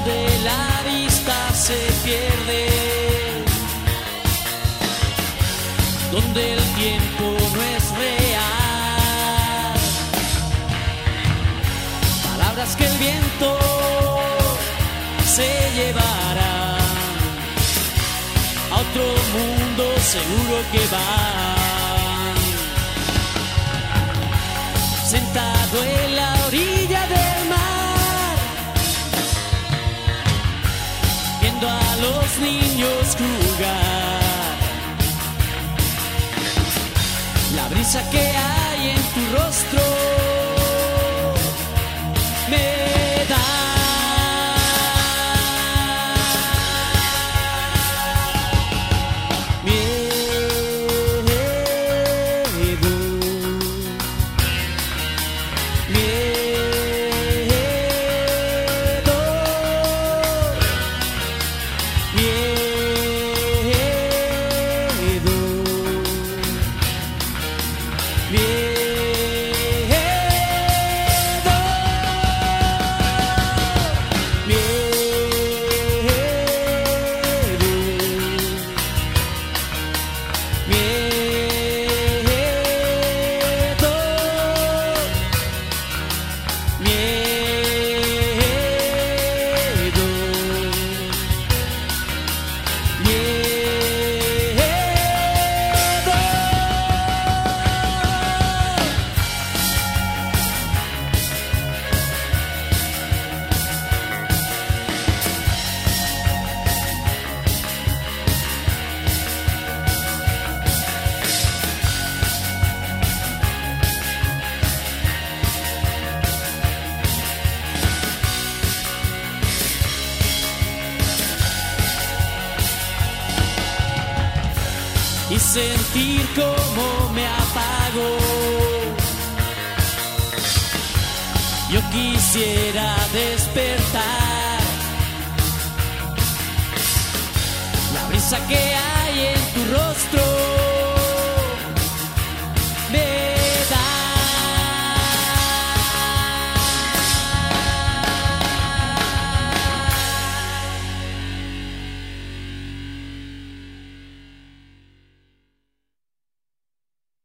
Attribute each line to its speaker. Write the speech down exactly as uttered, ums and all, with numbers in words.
Speaker 1: donde la vista se pierde, donde el tiempo no es real, palabras que el viento se llevará a otro mundo, seguro que van. Sentado en la orilla del mar, viendo a los niños jugar, la brisa que hay en tu rostro me da y sentir cómo me apago. Yo quisiera despertar, la brisa que hay en tu rostro